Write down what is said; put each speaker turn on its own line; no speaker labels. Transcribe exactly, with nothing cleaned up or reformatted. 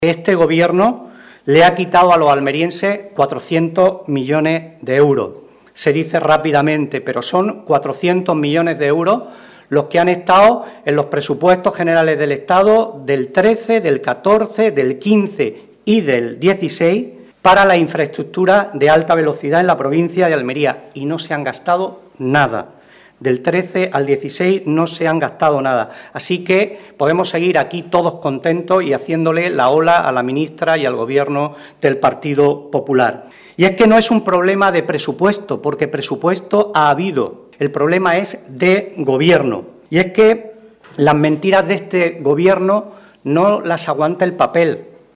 Este Gobierno le ha quitado a los almerienses cuatrocientos millones de euros. Se dice rápidamente, pero son cuatrocientos millones de euros los que han estado en los presupuestos generales del Estado del trece, del catorce, del quince y del dieciséis para la infraestructura de alta velocidad en la provincia de Almería, y no se han gastado nada. Del trece al dieciséis no se han gastado nada. Así que podemos seguir aquí todos contentos y haciéndole la ola a la ministra y al Gobierno del Partido Popular. Y es que no es un problema de presupuesto, porque presupuesto ha habido. El problema es de gobierno. Y es que las mentiras de este Gobierno no las aguanta el papel.